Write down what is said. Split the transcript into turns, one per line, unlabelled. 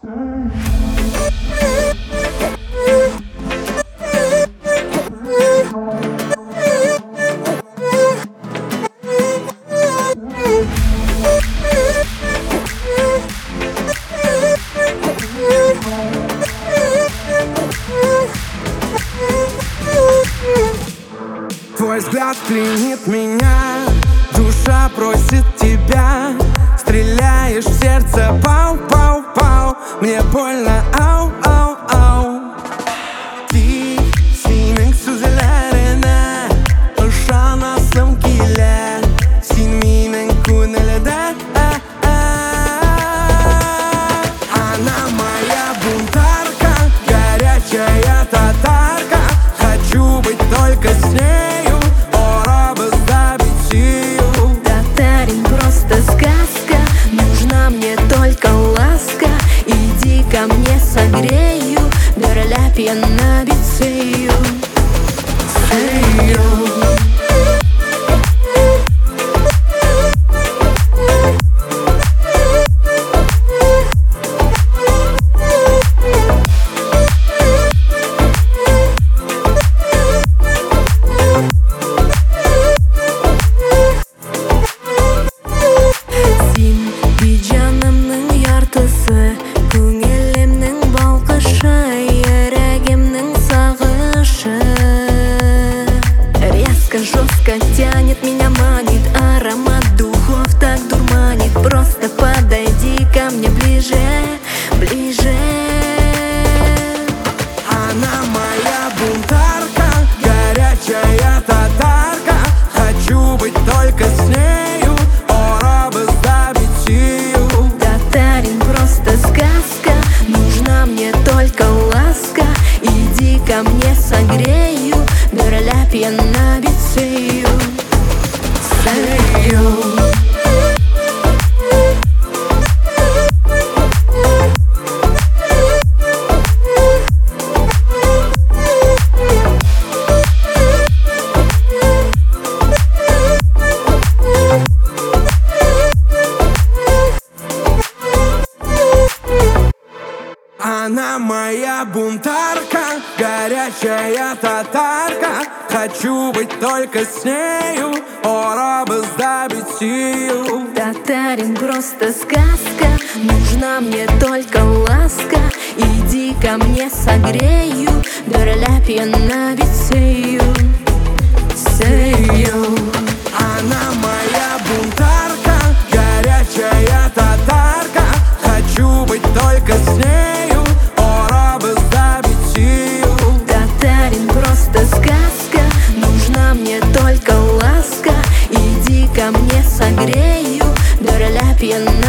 Твой взгляд пленит меня, душа просит тебя. Стреляешь в сердце, пау-пау-пау. Мне больно, ау-ау-ау. Ти синең сүзләренә ышанасым килә. Син минең күңелдә. Она моя бунтарка, горячая татарка. Хочу быть только с нею, пора бы забить ее.
Татарин просто сказка, нужна мне только ласка. Иди ко мне, согрею, берләп янна бит сөю. Жестко тянет, меня манит, аромат духов так дурманит. Просто подойди ко мне ближе, ближе.
Она моя бунтарка, горячая татарка. Хочу быть только с нею, пора бы забить ее.
Татарин просто сказка, нужна мне только ласка. Иди ко мне, согрею, берләп янна бит сөю.
Она моя бунтарка, горячая татарка. Хочу быть только с нею, пора бы забить ее.
Татарин просто сказка, нужна мне только ласка. Иди ко мне, согрею, берләп янна бит сөю.
Она моя бунтарка, горячая татарка. Хочу быть только с нею, пора бы забить ее.
Татарин просто сказка, нужна мне только ласка. Иди ко мне, согрею, берләп янна